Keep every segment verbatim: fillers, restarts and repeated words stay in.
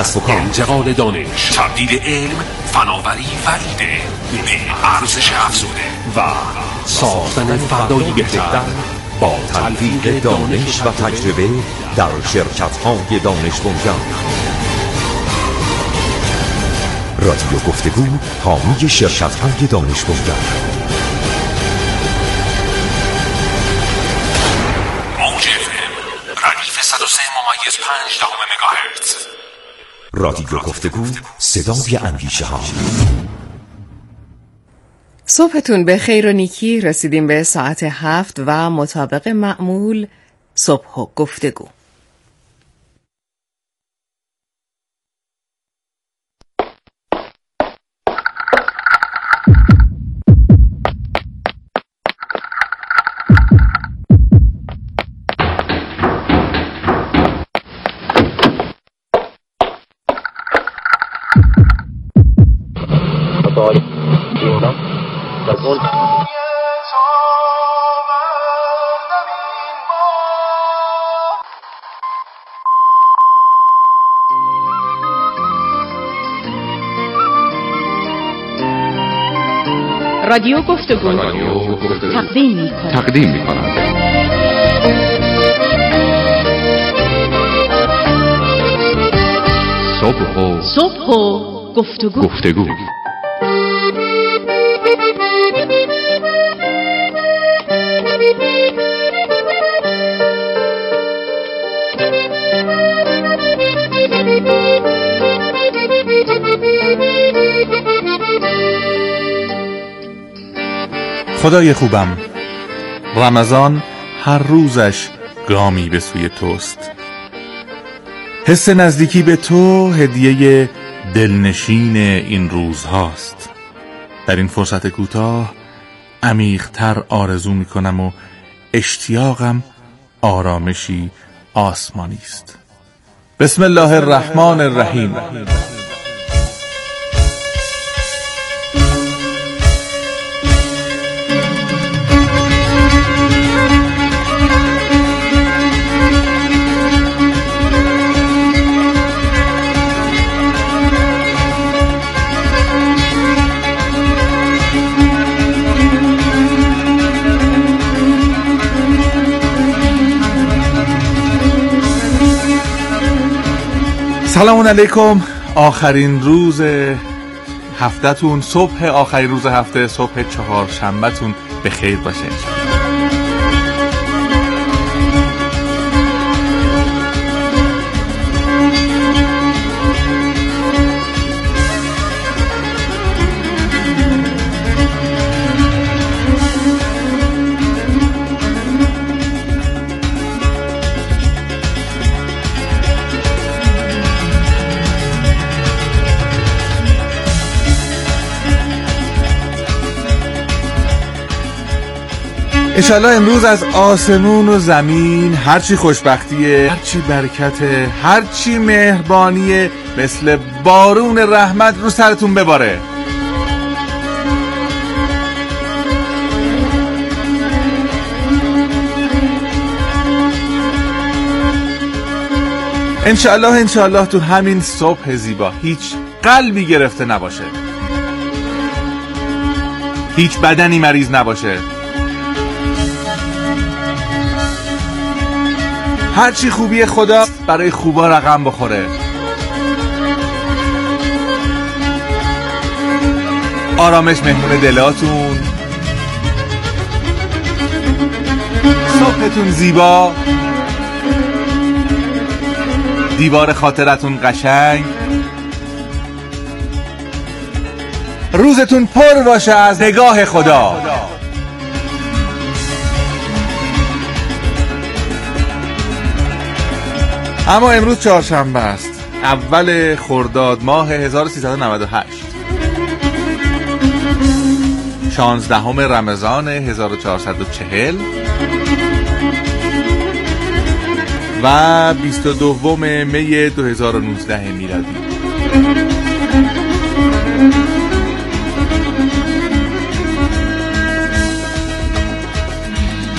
کسب و کار، انتقال دانش، تبدیل علم، فناوری و ایده به ارزش افزوده و ساختن فردایی بهتر با تلفیق دانش و تجربه در شرکت‌های دانش بنیان. رادیو گفتگو حامی شرکت‌های دانش بنیان. موج اف ام ردیف صد و سه ممیز پنج دهم مگاهرتز. رادیو گفتگو صدای اندیشه ها. صبحتون به خیر و نیکی. رسیدیم به ساعت هفت و مطابق معمول صبح و گفتگو. رادیو گفتگو تقدیم می کند. تقدیم می کند. صبح و صبح و گفتگو. گفتگو. خدای خوبم، رمضان هر روزش گامی به سوی توست. حس نزدیکی به تو هدیه دلنشین این روزهاست. در این فرصت کوتاه عمیق‌تر آرزو می‌کنم و اشتیاقم آرامشی آسمانی است. بسم الله الرحمن الرحیم. سلام علیکم. آخرین روز هفته‌تون، صبح آخرین روز هفته، صبح چهارشنبه‌تون به خیر باشه. انشالله امروز از آسمون و زمین هرچی خوشبختیه، هرچی برکته، هرچی مهربانیه مثل بارون رحمت رو سرتون بباره. انشالله انشالله تو همین صبح زیبا هیچ قلبی گرفته نباشه، هیچ بدنی مریض نباشه، هرچی خوبی خدا برای خوبا رقم بخوره. آرامش مهمون دلاتون، صبحتون زیبا، دیوار خاطرتون قشنگ، روزتون پر باشه از نگاه خدا. اما امروز چهارشنبه است، اول خرداد ماه هزار و سیصد و نود و هشت، شانزدهم رمضان هزار و چهارصد و چهل و بیست و دوم می دو هزار و نوزده میلادی.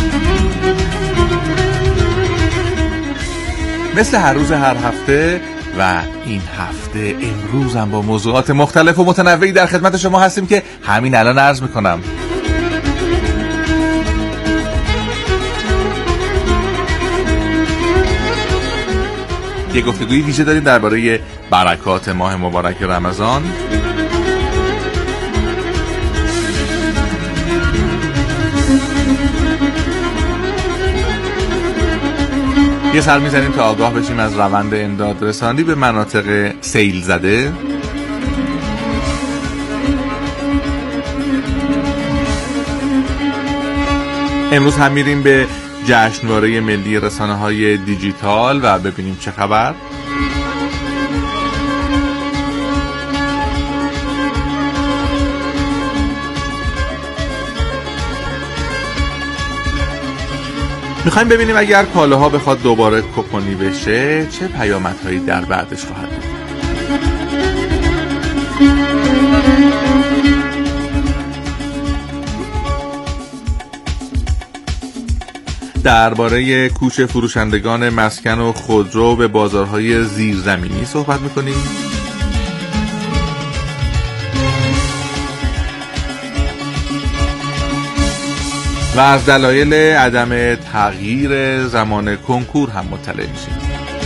مثل هر روز هر هفته و این هفته امروز هم با موضوعات مختلف و متنوعی در خدمت شما هستیم که همین الان عرض میکنم. یه گفتگوی ویژه داریم درباره برکات ماه مبارک رمضان. یه سر میزنیم تا آگاه بشیم از روند امداد رسانی به مناطق سیل زده. امروز هم میریم به جشنواره ملی رسانه‌های دیجیتال و ببینیم چه خبر. میخوایم ببینیم اگر کالاها بخواد دوباره کوپنی بشه چه پیامدهایی در بعدش خواهد بود. درباره کوچ فروشندگان مسکن و خودرو به بازارهای زیرزمینی صحبت میکنیم. و از دلایل عدم تغییر زمان کنکور هم مطلع میشیم.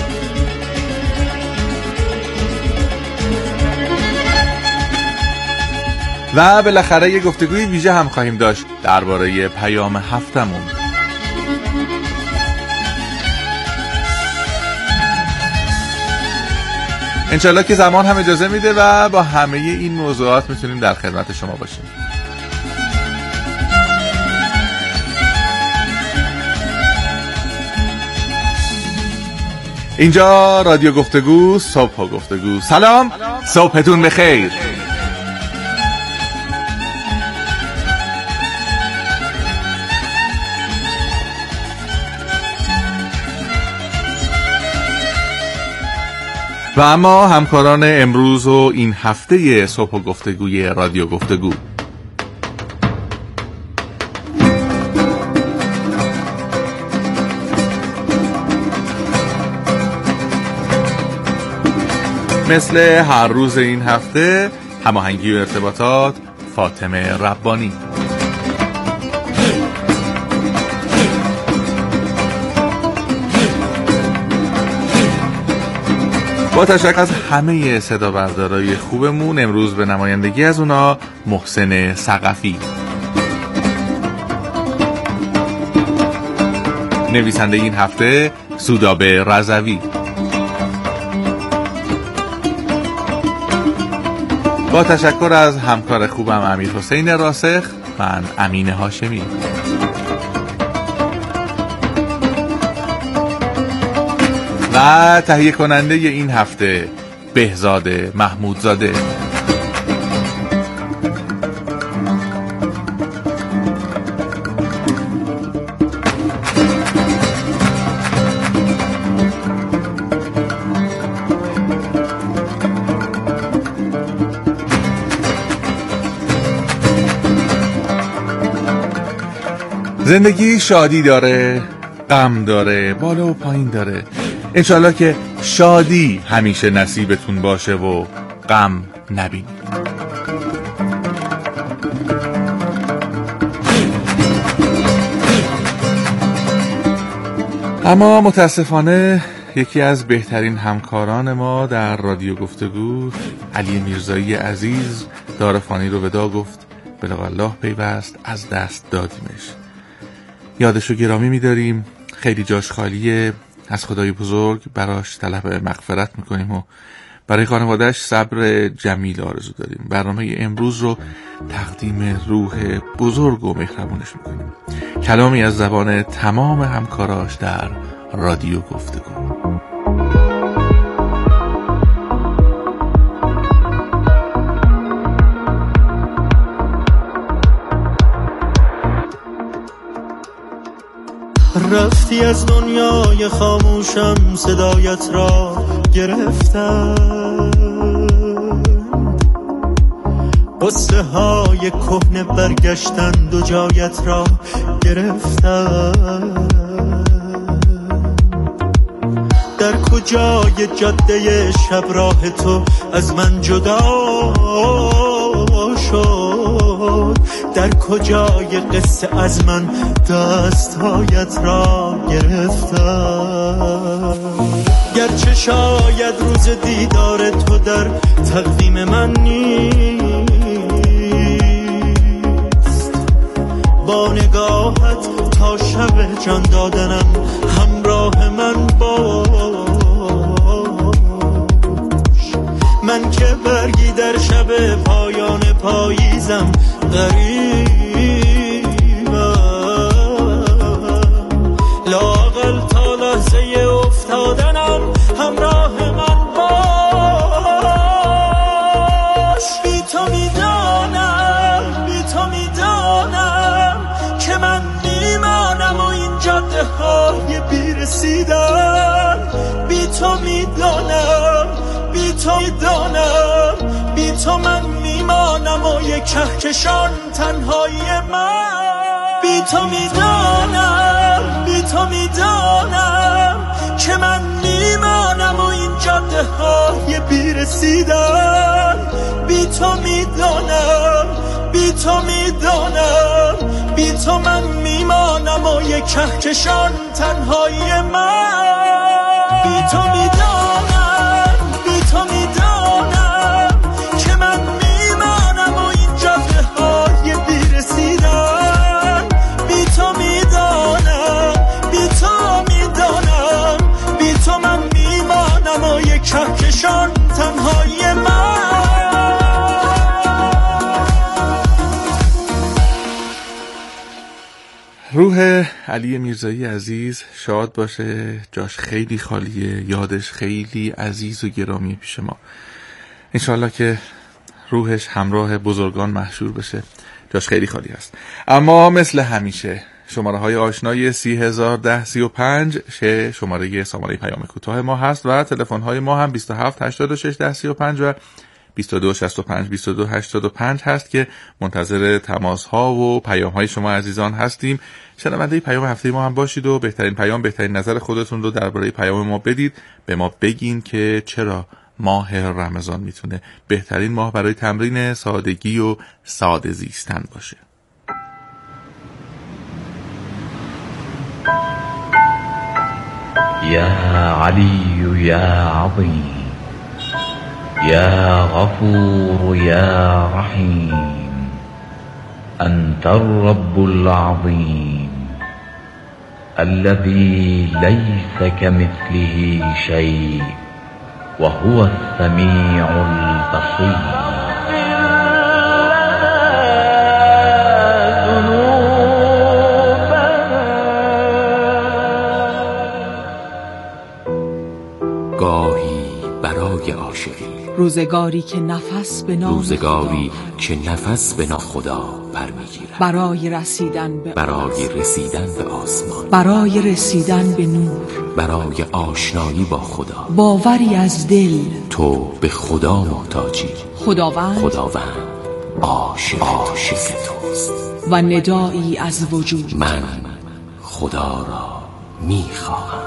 و بالاخره یه گفتگوی ویژه هم خواهیم داشت درباره پیام هفتمون. انشالله که زمان هم اجازه میده و با همه این موضوعات میتونیم در خدمت شما باشیم. اینجا رادیو گفتگو، صبح گفتگو. سلام، صبحتون بخیر. و اما همکاران امروز و این هفته صبح گفتگوی رادیو گفتگو. مثل هر روز این هفته هماهنگی و ارتباطات فاطمه ربانی. با تشکر از همه صدا بردارای خوبمون امروز به نمایندگی از اونا محسن ثقفی. نویسنده این هفته سودابه رضوی. با تشکر از همکار خوبم امیر حسین راسخ. من امین هاشمی. و تهیه کننده این هفته بهزاد محمودزاده. زندگی شادی داره، غم داره، بالا و پایین داره. انشالله که شادی همیشه نصیبتون باشه و غم نبینید. اما متاسفانه یکی از بهترین همکاران ما در رادیو گفتگو، علی میرزایی عزیز، دار فانی رو ودا گفت. بلغ الله پیوست، از دست دادیمش. یادشو گرامی می‌داریم. خیلی جاش خالیه. از خدای بزرگ براش طلب مغفرت میکنیم و برای خانواده‌اش صبر جمیل آرزو داریم. برنامه امروز رو تقدیم روح بزرگ و مهربونش میکنیم. کلامی از زبان تمام همکاراش در رادیو گفتگو. رفتی از دنیای خاموشم، صدایت را گرفتم، قصه های کهنه برگشتند و جایت را گرفتم. در کجای جاده شب راه تو از من جدا شد؟ در کجای قصه از من دستهایت را گرفتم؟ گرچه شاید روز دیدار تو در تقویم من نیست، با نگاهت تا شب جان دادنم همراه من باش. من که برگی در شب پایان پاییزم غریبم، لااقل تا لحظه افتادنم همراه من باش. بی تو میدانم بی تو میدانم که من میمانم و این جاده های بیرسیدن. بی تو میدانم بی تو میدانم بی تو من میمانم و یک کهکشان تنهایی من. بی تو میدانم بی تو میدانم که من میمانم و این جاده های بیرسیدن. بی تو میدانم بی تو میدانم بی تو من میمانم و یک کهکشان تنهایی من. بی تو میدانم بی تو میدانم که من میمانم و این جاده های بیرسیدن. بی تو میدانم بی تو میدانم بی تو من میمانم و یک کهکشان تنهایی من. روح علی میرزایی عزیز شاد باشه، جاش خیلی خالیه، یادش خیلی عزیز و گرامی پیش ما. انشالله که روحش همراه بزرگان محشور بشه، جاش خیلی خالی است. اما مثل همیشه شماره های آشنای سی هزار ده سی و پنج شه شماره سامانه پیام کوتاه ما هست و تلفن های ما هم بیست و هفت هشتاد و شش ده سی و پنج و بیست و دو شصت و پنج بیست و دو هشتاد و پنج هست که منتظر تماس ها و پیام های شما عزیزان هستیم. شنونده پیام هفته ما هم باشید و بهترین پیام، بهترین نظر خودتون رو درباره پیام ما بدید. به ما بگین که چرا ماه رمضان میتونه بهترین ماه برای تمرین سادگی و ساده زیستن باشه. یا علی یا عظیم یا غفور یا رحیم انت الرب العظیم الذي ليس كمثله شيء وهو السميع البصير. گاهی برای عاشقی، روزگاری که نفس به نام روزگاری که نفس به نام خدا برمیگیرد، برای رسیدن به برای رسیدن به آسمان، برای رسیدن به نور، برای آشنایی با خدا. باوری از دل تو به خدا محتاجی، خداوند خداوند عاشق عاشق توست و ندایی از وجود. من خدا را میخواهم.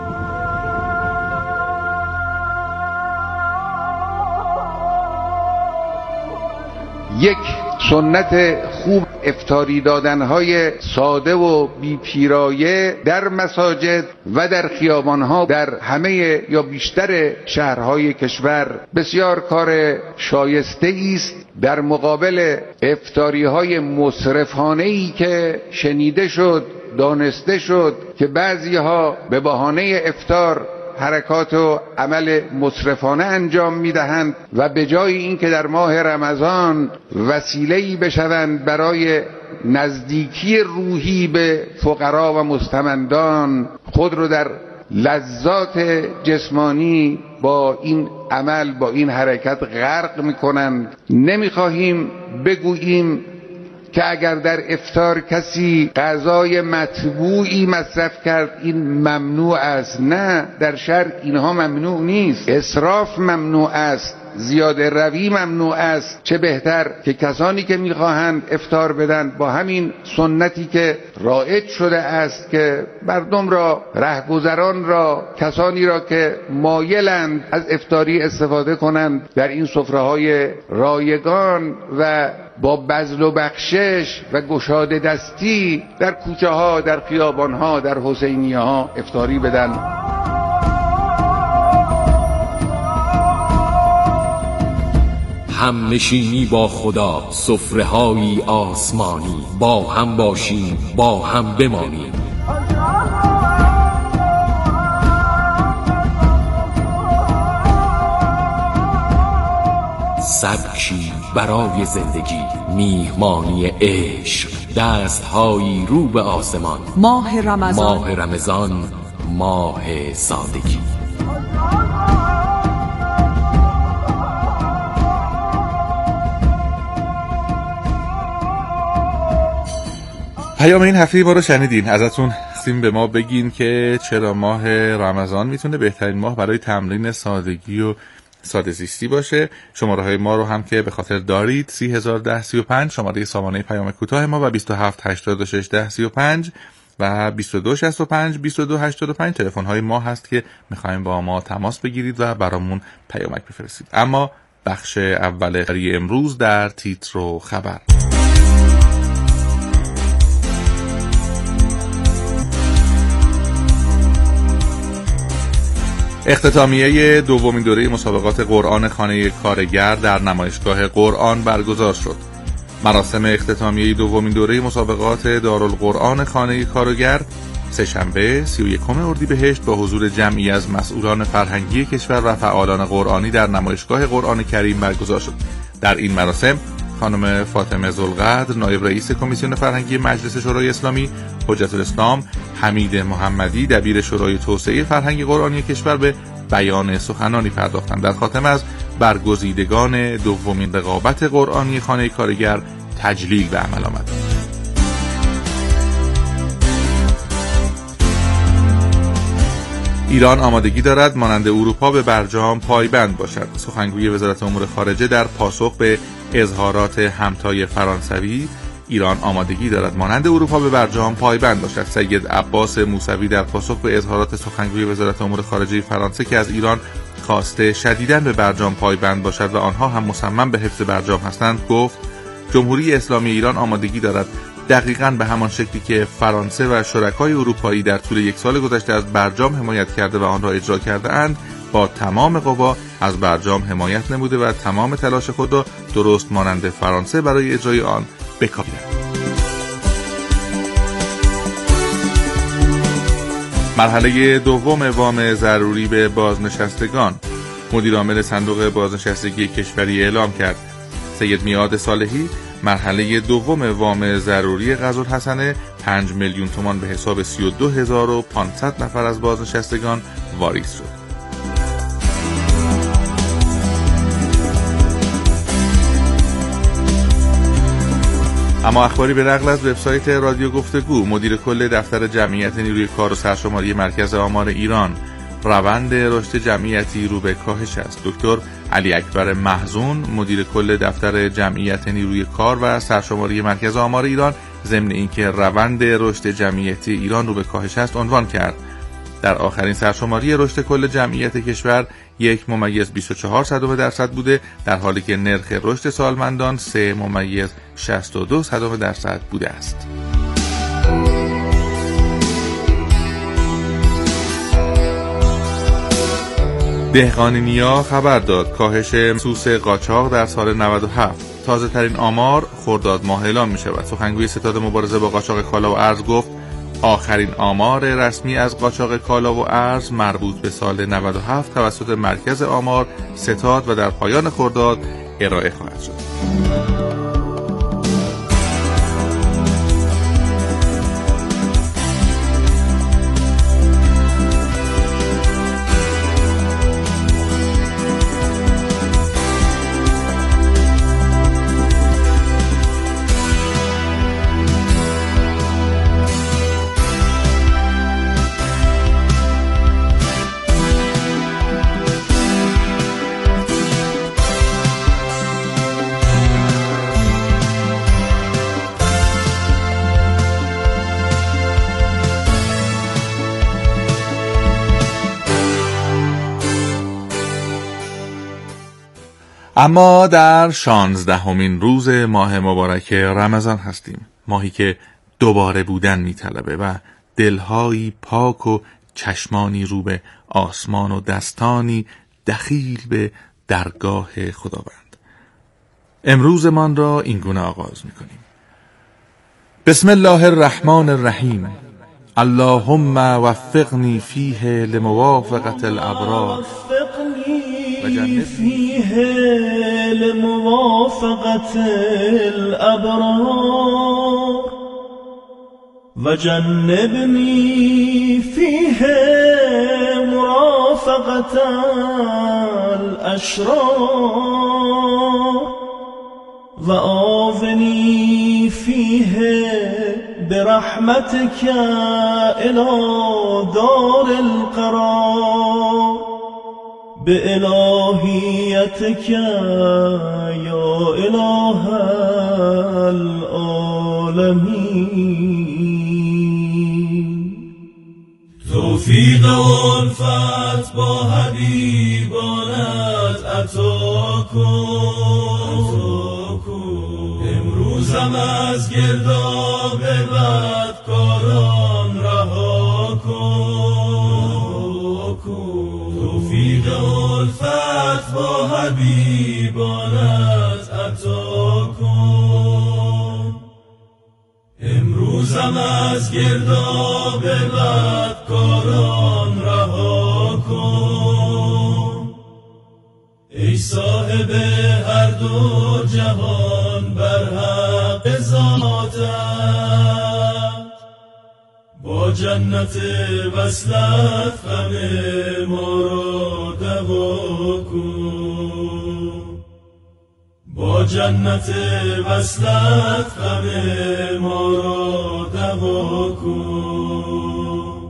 یک سنت خوب افطاری دادنهای ساده و بی پیرایه در مساجد و در خیابانها در همه یا بیشتر شهرهای کشور بسیار کار شایسته است، در مقابل افطاریهای مسرفانه‌ای که شنیده شد، دانسته شد که بعضیها به بهانه افطار حرکات و عمل مسرفانه انجام میدهند و به جای اینکه در ماه رمضان وسیله‌ای بشوند برای نزدیکی روحی به فقرا و مستمندان، خود رو در لذات جسمانی با این عمل، با این حرکت غرق میکنند. نمیخواهیم بگوییم که اگر در افطار کسی غذای مطبوعی مصرف کرد این ممنوع است. نه، در شرع اینها ممنوع نیست. اسراف ممنوع است، زیاده روی ممنوع است، چه بهتر که کسانی که میخواهند افطار بدن با همین سنتی که رایج شده است که مردم را، رهگذران را، کسانی را که مایلند از افطاری استفاده کنند در این سفره‌های رایگان و با بذل و بخشش و گشاده دستی در کوچه ها، در خیابان ها، در حسینیه ها افطاری بدن. هم نشینی با خدا، سفره‌های آسمانی، با هم باشیم، با هم بمانیم. سبکی برای زندگی، میهمانی عشق، دستهایی رو به آسمان. ماه رمضان، ماه رمضان، ماه سادگی. پیام این هفته ما رو شنیدین. ازتون خواستیم به ما بگین که چرا ماه رمضان میتونه بهترین ماه برای تمرین سادگی و ساده زیستی باشه. شماره های ما رو هم که به خاطر دارید سی هزار ده سی و پنج شماره سامانه پیام کوتاه ما و بیست و هفت هشتاد و شش ده سی و پنج و بیست و دو شصت و پنج بیست و دو هشتاد و پنج تلفن های ما هست که میخوایم با ما تماس بگیرید و برامون پیامک بفرستید. اما بخش اول خبری امروز در تیتر و خبر. اختتامیه دومین دوره مسابقات قرآن خانه کارگر در نمایشگاه قرآن برگزار شد. مراسم اختتامیه دومین دوره مسابقات دارالقرآن خانه کارگر سه‌شنبه سی و یکم اردیبهشت با حضور جمعی از مسئولان فرهنگی کشور و فعالان قرآنی در نمایشگاه قرآن کریم برگزار شد. در این مراسم خانم فاطمه ذوالقدر نایب رئیس کمیسیون فرهنگی مجلس شورای اسلامی، حجت الاسلام حمید محمدی دبیر شورای توسعه فرهنگ قرآنی کشور به بیان سخنانی پرداختند. در خاتمه از برگزیدگان دومین رقابت قرآنی خانه کارگر تجلیل به عمل آمد. ایران آمادگی دارد مانند اروپا به برجام پایبند باشد. سخنگوی وزارت امور خارجه در پاسخ به اظهارات همتای فرانسوی ایران آمادگی دارد مانند اروپا به برجام پایبند باشد. سید عباس موسوی در پاسخ به اظهارات سخنگوی وزارت امور خارجه فرانسه که از ایران خواسته شدیداً به برجام پایبند باشد و آنها هم مصمم به حفظ برجام هستند گفت جمهوری اسلامی ایران آمادگی دارد دقیقاً به همان شکلی که فرانسه و شرکای اروپایی در طول یک سال گذشته از برجام حمایت کرده و آن را اجرا کرده اند با تمام قوا از برجام حمایت نموده و تمام تلاش خود را درست مانند فرانسه برای اجرای آن بکاهند. مرحله دوم وام ضروری به بازنشستگان مدیر عامل صندوق بازنشستگی کشوری اعلام کرد. سید میعاد صالحی مرحله دوم وام ضروری قزالحسن پنج میلیون تومان به حساب سی و دو هزار و پانصد نفر از بازنشستگان واریز شد. اما اخباری به نقل از وبسایت رادیو گفتگو مدیر کل دفتر جمعیت نیروی کار و سرشماری مرکز آمار ایران روند رشد جمعیتی رو به کاهش است. دکتر علی اکبر محزون مدیر کل دفتر جمعیت نیروی کار و سرشماری مرکز آمار ایران ضمن اینکه روند رشد جمعیتی ایران رو به کاهش است عنوان کرد در آخرین سرشماری رشد کل جمعیت کشور یک ممیز بیست و چهار صدم درصد بوده در حالی که نرخ رشد سالمندان سه ممیز شصت و دو صدم درصد بوده است. دهقانی‌نیا خبر داد کاهش سوس قاچاق در سال نود و هفت. تازه ترین آمار خرداد ماه اعلام می شود. سخنگوی ستاد مبارزه با قاچاق کالا و ارز گفت آخرین آمار رسمی از قاچاق کالا و ارز مربوط به سال نود و هفت توسط مرکز آمار ستاد و در پایان خرداد ارائه خواهد شد. اما در شانزدهمین روز ماه مبارک رمضان هستیم، ماهی که دوباره بودن میطلبه و دلهایی پاک و چشمانی رو به آسمان و دستانی دخیل به درگاه خداوند. امروزمان را این گونه آغاز میکنیم: بسم الله الرحمن الرحیم. اللهم وفقنی فیه لموافقة الابرار وجنبني فيه لموافقة الأبرار وجنبني فيه مرافقة الأشرار وآوني فيه برحمتك إلى دار القرار بإلهيتك يا إله العالمين. توفیق و الفت با حبیبانت عطا کن، امروزم از گرداب بدکاران رها کن. توفیق الفت با حبیبانت عطا کن، امروزم از گرداب بدکاران رها کن. ای صاحب هر دو جهان بر حق ذاتت، با جنت وصلت غم ما را دوا کن. با جنت وصلت غم ما را دوا کن.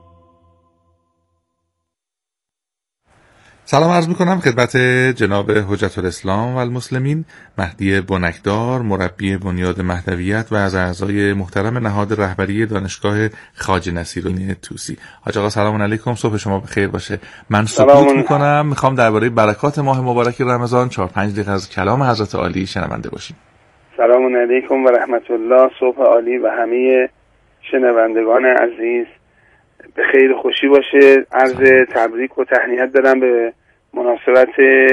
سلام عرض میکنم خدمت جناب حجت الاسلام و المسلمین مهدی بنکدار، مربی بنیاد مهدویت و از اعضای محترم نهاد رهبری دانشگاه خواجه نصیرالدین طوسی. حاج آقا سلام علیکم، صبح شما بخیر باشه. من سکوت میکنم، میخوام درباره برکات ماه مبارک رمضان چهار پنج دقیقه از کلام حضرت عالی شنونده باشیم. سلام علیکم و رحمت الله. صبح عالی و همه شنوندگان عزیز به خیر خوشی باشه. عرض تبریک و تهنیت دارم به مناسبت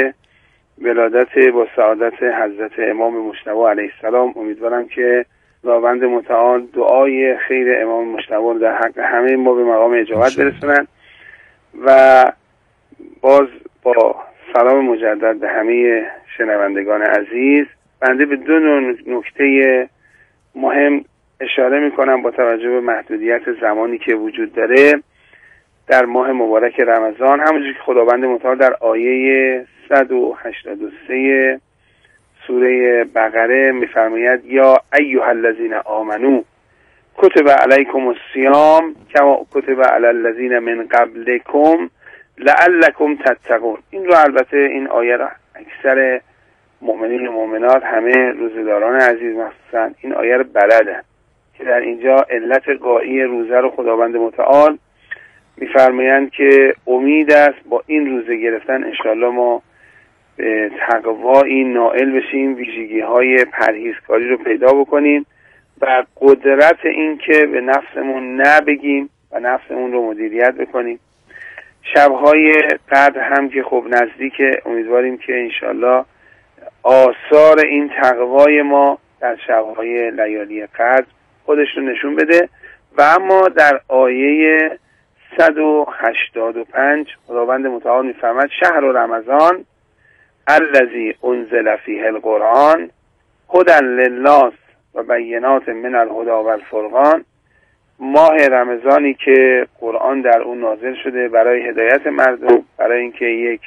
ولادت با سعادت حضرت امام مجتبی علیه السلام. امیدوارم که خداوند متعال دعای خیر امام مجتبی در حق همه ما به مقام اجابت برسونن. و باز با سلام مجدد به همه شنوندگان عزیز، بنده به دو نکته مهم اشاره میکنم با توجه به محدودیت زمانی که وجود داره در ماه مبارک رمضان. همونجور که خداوند متعال در آیه صد و هشتاد و سه سوره بقره میفرماید یا ایها الذین آمنو کتب علیکم الصیام کما کتب علی الذین من قبلکم لعلکم تتقون. این رو البته این آیه را اکثر مؤمنین و مؤمنات، همه روزداران عزیز مخصوصا این آیه رو بلدن که در اینجا علت قایی روزه رو خداوند متعال میفرمایند که امید است با این روزه گرفتن انشاءالله ما به تقوایی نائل بشیم، ویژگی های پرهیزکاری رو پیدا بکنیم و قدرت این که به نفسمون نبگیم و نفسمون رو مدیریت بکنیم. شبهای قدر هم که خب نزدیک، امیدواریم که انشاءالله آثار این تقوای ما در شبهای لیالی قدر خودش رو نشون بده. و اما در آیه صد و هشتاد و پنج خداوند متعال می‌فرماید شهر رمضان الذی انزل فیه القرآن هدی للناس و بینات من الهدی و الفرقان. ماه رمضانی که قرآن در اون نازل شده برای هدایت مردم، برای اینکه یک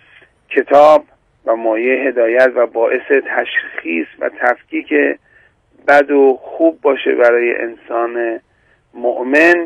کتاب و مایه هدایت و باعث تشخیص و تفکیک بد و خوب باشه برای انسان مؤمن.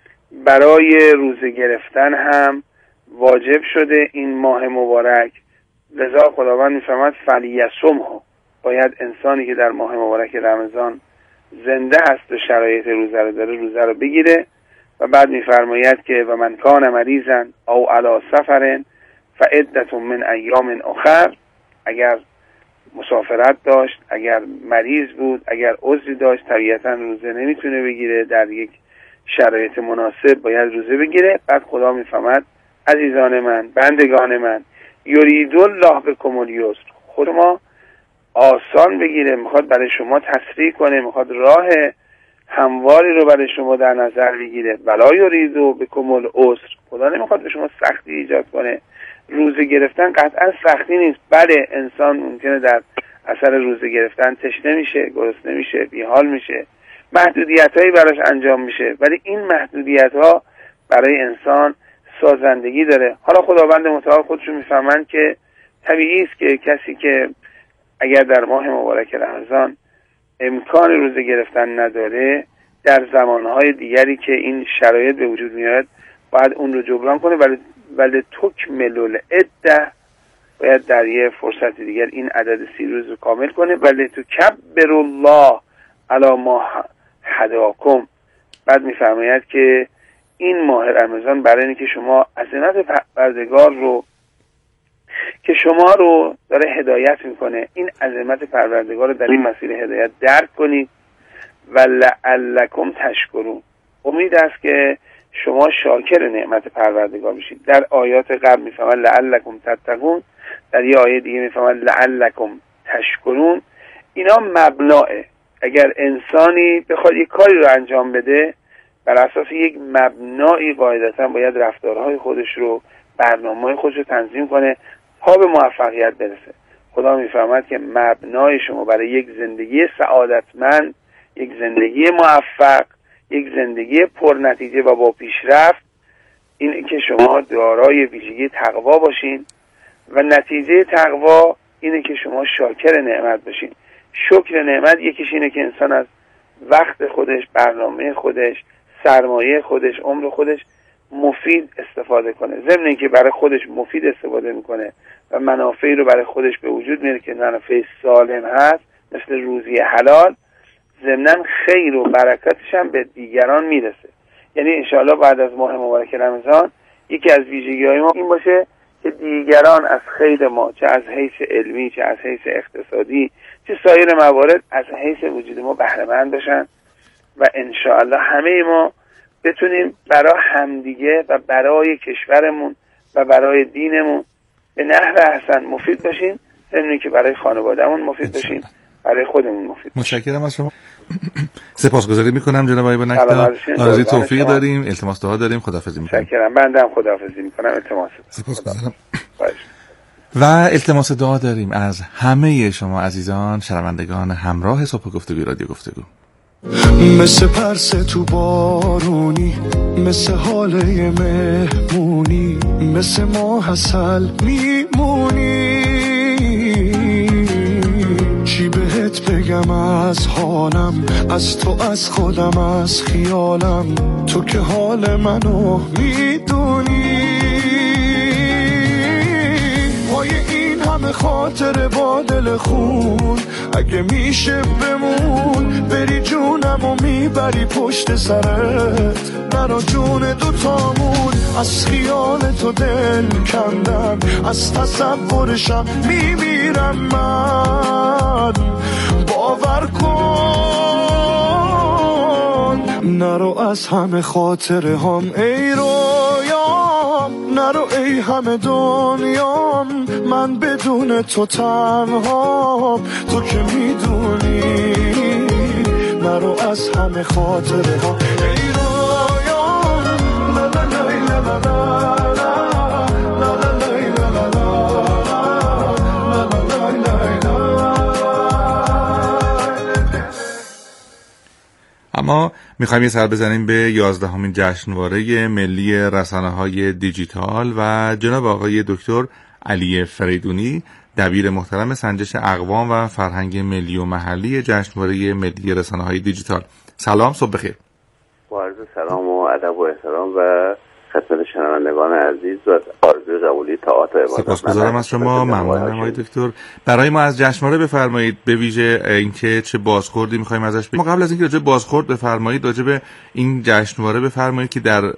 برای روزه گرفتن هم واجب شده این ماه مبارک، لذا خداوند می‌فرماید فلیصمه، باید انسانی که در ماه مبارک رمضان زنده هست و شرایط روزه رو داره روزه رو بگیره. و بعد می‌فرماید که و من کان مریضا او علی سفر فعدة من ایام اخر اگر مسافرت داشت، اگر مریض بود، اگر عذری داشت، طبیعتا روزه نمیتونه بگیره، در یک شرایط مناسب باید روزه بگیره. بعد خدا میفهمد عزیزان من، بندگان من، یرید الله بکم الیسر، خود ما آسان بگیره، میخواد برای شما تسریع کنه، میخواد راه همواری رو برای شما در نظر بگیره. ولا یرید بکم العسر، خدا نمیخواد به شما سختی ایجاد کنه. روزه گرفتن قطعا سختی نیست. بله انسان ممکنه در اثر روزه گرفتن تشنه میشه، گرسنه میشه، بیحال میشه، محدودیت هایی براش انجام میشه، ولی این محدودیت ها برای انسان سازندگی داره. حالا خداوند متعال خودشون میفهمند که طبیعی است که کسی که اگر در ماه مبارک رمضان امکان روزه گرفتن نداره، در زمانهای دیگری که این شرایط به وجود میاد باید اون رو جبران کنه، ولی ولی تکمل العده، باید در یه فرصت دیگر این عدد سی روز رو کامل کنه. ولی تکبر الله علی ما هداکم، بعد میفرماید که این ماه رمضان برای اینکه شما عظمت پروردگار رو که شما رو داره هدایت میکنه، این عظمت پروردگار رو در این مسیر هدایت درک کنید و لعلکم تشکرون. امید است که شما شاکر نعمت پروردگار بشید. در آیات قبل میفهمن لعلکم تتقون، در یه آیه دیگه میفهمن لعلکم تشکرون. اینا مبناه. اگر انسانی بخواد یک کاری رو انجام بده، بر اساس یک مبنایی قاعدتا باید رفتارهای خودش رو، برنامه‌های خودش رو تنظیم کنه تا به موفقیت برسه. خدا میفهمد که مبنای شما برای یک زندگی سعادتمند، یک زندگی موفق، یک زندگی پرنتیجه و با پیشرفت، اینه که شما دارای ویژگی تقوا باشین و نتیجه تقوا اینه که شما شاکر نعمت باشین. شکر نعمت یکیش اینه که انسان از وقت خودش، برنامه خودش، سرمایه خودش، عمر خودش مفید استفاده کنه. ضمن اینکه برای خودش مفید استفاده میکنه و منافعی رو برای خودش به وجود میاره که منافع سالم هست، مثل روزی حلال، ضمناً خیر و برکتش هم به دیگران میرسه. یعنی انشاءالله بعد از ماه مبارک رمضان یکی از ویژگی‌های ما این باشه که دیگران از خیر ما، چه از حیث علمی، چه از حیث اقتصادی، چه سایر موارد، از حیث وجود ما بهره مند بشن و انشاءالله همه ما بتونیم برای همدیگه و برای کشورمون و برای دینمون به نحو احسن مفید باشیم، ضمن که برای خانوادهمون مفید باشیم، برای خودمون مفید. متشکرم از شما. سپاسگزاری میکنم جناب آقای بنکدار. آرزوی توفیق داریم، التماس دعا داریم. خداحافظی میکنم. متشکرم. بنده هم خداحافظی میکنم. التماس. سپاسگزارم. و التماس دعا داریم از همه شما عزیزان شنوندگان همراه صبح گفتگوی رادیو گفتگو. مثل پرسه تو بارونی، مثل حاله مهمونی، مثل ماه عسل میمونی. چی بهت بگم از حالم، از تو، از خودم، از خیالم، تو که حال منو میدونی. پای این همه خاطر با دل خون، اگه میشه بمون، بری جونم و میبری پشت سرت، نرا جون دوتامون. از خیال تو دل کندم، از تصورشم میمیرم من. باور کن نرو از همه خاطره هم ای رویام، نرو ای همه دنیام، من بدون تو تنهام، تو که میدونی. نرو از همه خاطره ها ای رویام، لا لا لا لا لا اما میخوایم یه سر بزنیم به یازدهمین جشنواره ملی رسانه‌های دیجیتال و جناب آقای دکتر علی فریدونی، دبیر محترم سنجش اقوام و فرهنگ ملی و محلی جشنواره ملی رسانه‌های دیجیتال. سلام، صبح بخیر. با عرض سلام و ادب و احترام و خدمت شنوندگان عزیز و آرزوی قبولی طاعات و عبادت. سپاسگزارم از شما. ممنونم آقای دکتر. برای ما از جشنواره بفرمایید، به ویژه اینکه چه بازخوردی می‌خوایم ازش بگیم. قبل از اینکه راجع به بازخورد بفرمایید، راجع به این جشنواره بفرمایید که در